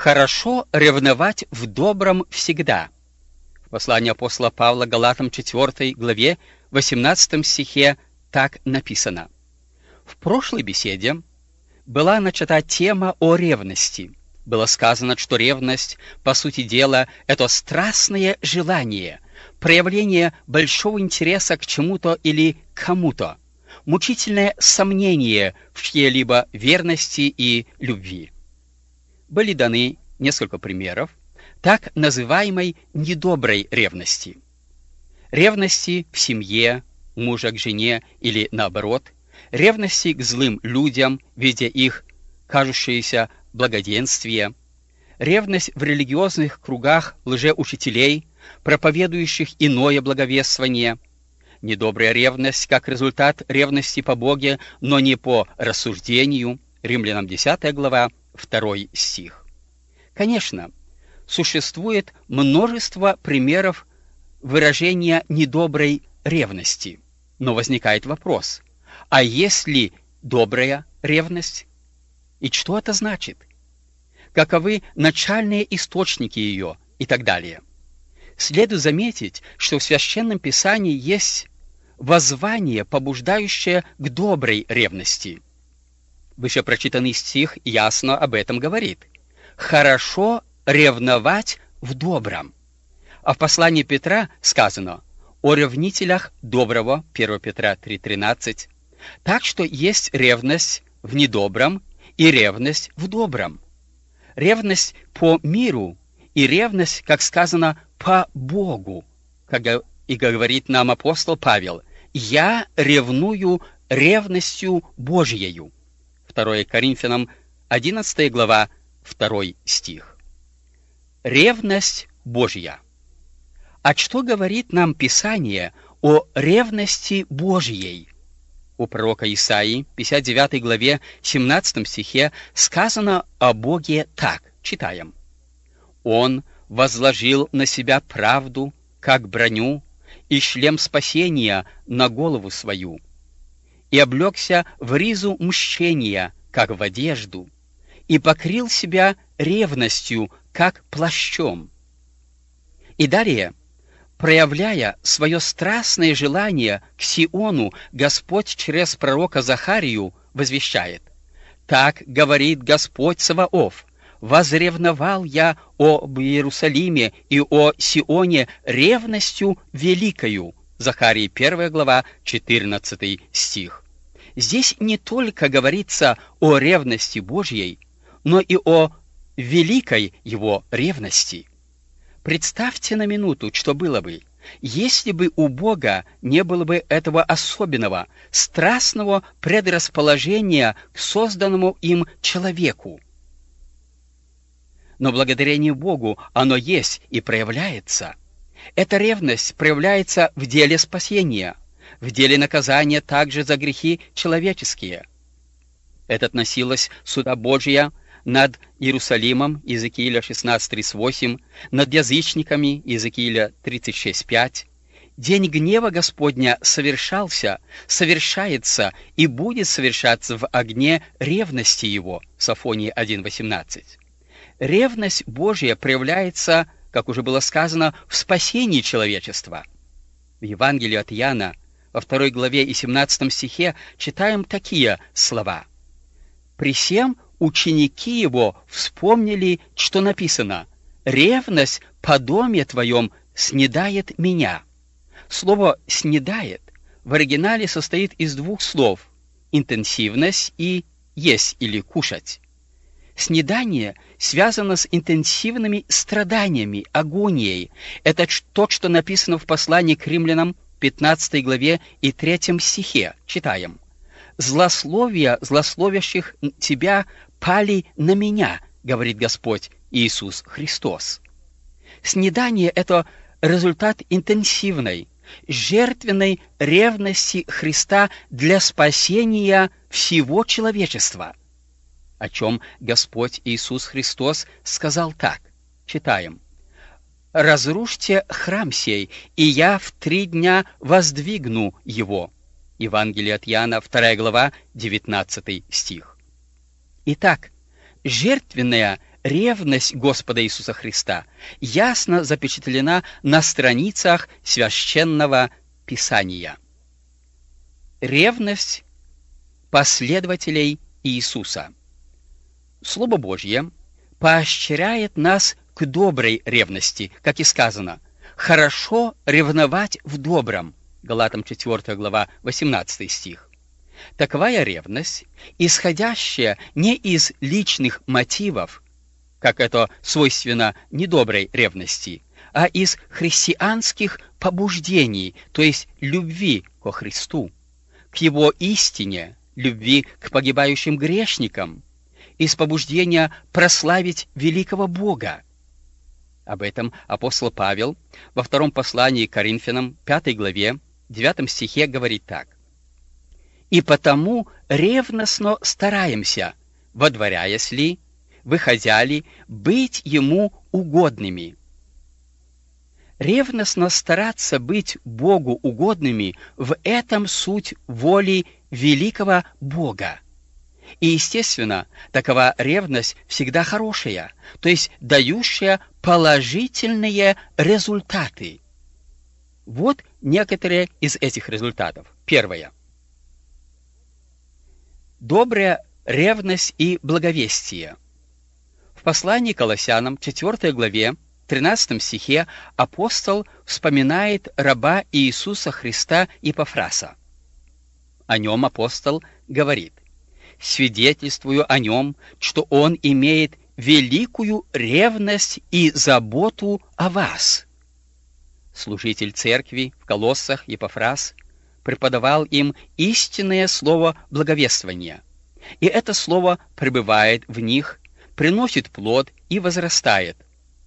Хорошо ревновать в добром всегда. В послании апостола Павла Галатам 4 главе 18 стихе так написано. В прошлой беседе была начата тема о ревности. Было сказано, что ревность, по сути дела, это страстное желание, проявление большого интереса к чему-то или кому-то, мучительное сомнение в чьей-либо верности и любви. Были даны несколько примеров так называемой недоброй ревности. Ревности в семье, мужа к жене или наоборот, ревности к злым людям, видя их кажущееся благоденствие, ревность в религиозных кругах лжеучителей, проповедующих иное благовествование, недобрая ревность как результат ревности по Боге, но не по рассуждению, Римлянам 10 глава, 2 стих. Конечно, существует множество примеров выражения недоброй ревности, но возникает вопрос, а есть ли добрая ревность? И что это значит? Каковы начальные источники ее и так далее? Следует заметить, что в Священном Писании есть воззвание, побуждающее к доброй ревности. Вышепрочитанный стих ясно об этом говорит. «Хорошо ревновать в добром». А в послании Петра сказано о ревнителях доброго, 1 Петра 3:13. Так что есть ревность в недобром и ревность в добром. Ревность по миру и ревность, как сказано, по Богу. Как и говорит нам апостол Павел, «Я ревную ревностью Божьею». 2 Коринфянам 11 глава, 2 стих. Ревность Божья. А что говорит нам Писание о ревности Божьей? У пророка Исаии, 59 главе, 17 стихе сказано о Боге так, читаем. «Он возложил на себя правду, как броню, и шлем спасения на голову свою, и облегся в ризу мщения, как в одежду, и покрыл себя ревностью, как плащом». И далее, проявляя свое страстное желание к Сиону, Господь через пророка Захарию возвещает: «Так говорит Господь Саваоф, возревновал я об Иерусалиме и о Сионе ревностью великою». Захарии 1 глава, 14 стих. Здесь не только говорится о ревности Божьей, но и о великой его ревности. Представьте на минуту, что было бы, если бы у Бога не было бы этого особенного, страстного предрасположения к созданному им человеку. Но благодарение Богу оно есть и проявляется. Эта ревность проявляется в деле спасения, в деле наказания также за грехи человеческие. Это относилось суда Божия над Иерусалимом, Иезекииля 16:38, над язычниками, Иезекииля 36:5. День гнева Господня совершается и будет совершаться в огне ревности Его, Софонии 1:18. Ревность Божья проявляется, как уже было сказано, в спасении человечества. В Евангелии от Иоанна, во 2 главе и 17 стихе, читаем такие слова. «При сем ученики его вспомнили, что написано: «Ревность по доме твоем снедает меня». Слово «снедает» в оригинале состоит из двух слов – интенсивность и «есть» или «кушать». Снедание связано с интенсивными страданиями, агонией. Это то, что написано в послании к римлянам 15 главе и 3 стихе. Читаем. «Злословия злословящих тебя пали на меня, говорит Господь Иисус Христос». Снедание – это результат интенсивной, жертвенной ревности Христа для спасения всего человечества, о чем Господь Иисус Христос сказал так. Читаем. «Разрушьте храм сей, и я в 3 дня воздвигну его». Евангелие от Иоанна, 2 глава, 19 стих. Итак, жертвенная ревность Господа Иисуса Христа ясно запечатлена на страницах Священного Писания. Ревность последователей Иисуса. Слово Божье поощряет нас к доброй ревности, как и сказано: «Хорошо ревновать в добром». Галатам 4 глава, 18 стих. Таковая ревность, исходящая не из личных мотивов, как это свойственно недоброй ревности, а из христианских побуждений, то есть любви ко Христу, к Его истине, любви к погибающим грешникам, из побуждения прославить великого Бога. Об этом апостол Павел во втором послании к Коринфянам, 5 главе, 9 стихе говорит так: «И потому ревностно стараемся, водворяясь ли, выходя ли, быть Ему угодными». Ревностно стараться быть Богу угодными — в этом суть воли великого Бога. И, естественно, такова ревность всегда хорошая, то есть дающая положительные результаты. Вот некоторые из этих результатов. Первое. Добрая ревность и благовестие. В послании к Колоссянам, 4 главе, 13 стихе апостол вспоминает раба Иисуса Христа Епафраса. О нем апостол говорит: «Свидетельствую о нем, что он имеет великую ревность и заботу о вас». Служитель церкви в Колоссах Епафрас преподавал им истинное слово благовествования, и это слово пребывает в них, приносит плод и возрастает.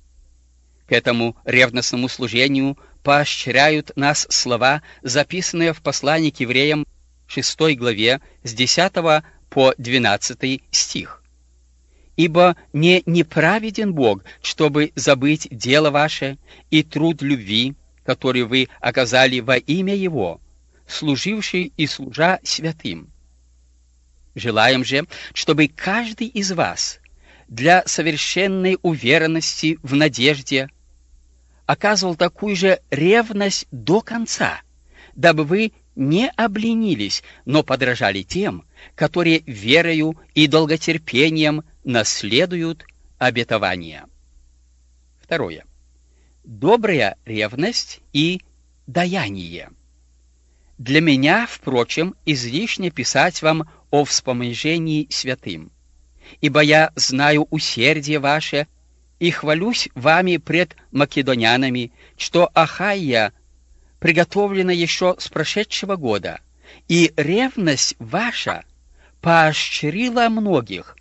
К этому ревностному служению поощряют нас слова, записанные в послании к евреям 6 главе с 10 по 12 стих. «Ибо не неправеден Бог, чтобы забыть дело ваше и труд любви, который вы оказали во имя Его, служивший и служа святым. Желаем же, чтобы каждый из вас для совершенной уверенности в надежде оказывал такую же ревность до конца, дабы вы не обленились, но подражали тем, которые верою и долготерпением наследуют обетования». Второе. Добрая ревность и даяние. Для меня, впрочем, излишне писать вам о вспоможении святым, ибо я знаю усердие ваше и хвалюсь вами пред македонянами, что Ахайя приготовлена еще с прошедшего года, и ревность ваша поощрила многих.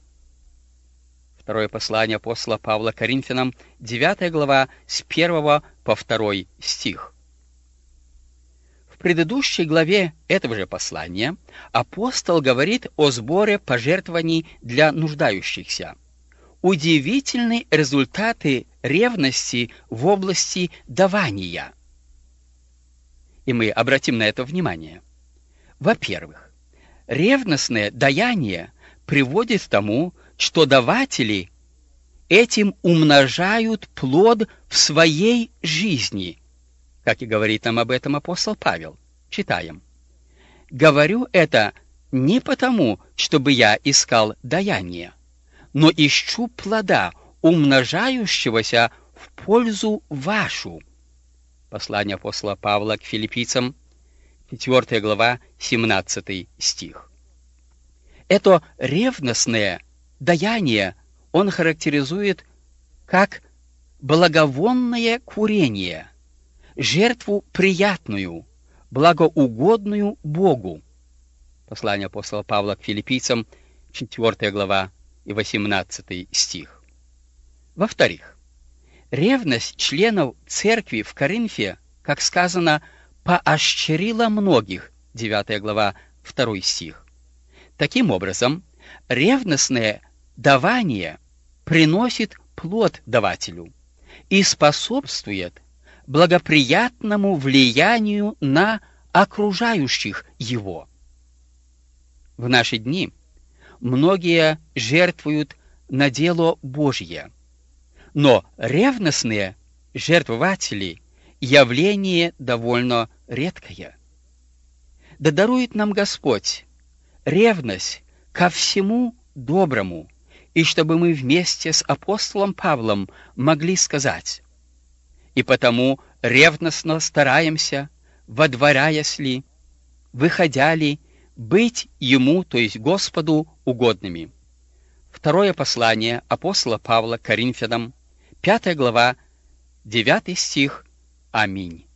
Второе послание апостола Павла Коринфянам, 9 глава, с 1 по 2 стих. В предыдущей главе этого же послания апостол говорит о сборе пожертвований для нуждающихся. Удивительные результаты ревности в области давания. И мы обратим на это внимание. Во-первых, ревностное даяние приводит к тому, что даватели этим умножают плод в своей жизни, как и говорит нам об этом апостол Павел. Читаем: «Говорю это не потому, чтобы я искал даяние, но ищу плода, умножающегося в пользу вашу». Послание апостола Павла к филиппийцам, 4 глава, 17 стих. Это ревностное даяние он характеризует как благовонное курение, жертву приятную, благоугодную Богу. Послание апостола Павла к филиппийцам, 4 глава и 18 стих. Во-вторых, ревность членов церкви в Коринфе, как сказано, поощрила многих, 9 глава, 2 стих. Таким образом, ревностное давание приносит плод давателю и способствует благоприятному влиянию на окружающих его. В наши дни многие жертвуют на дело Божье. Но ревностные жертвователи — явление довольно редкое. Да дарует нам Господь ревность ко всему доброму, и чтобы мы вместе с апостолом Павлом могли сказать: «И потому ревностно стараемся, водворяясь ли, выходя ли, быть Ему, то есть Господу, угодными». Второе послание апостола Павла к Коринфянам, 5 глава, 9 стих. Аминь.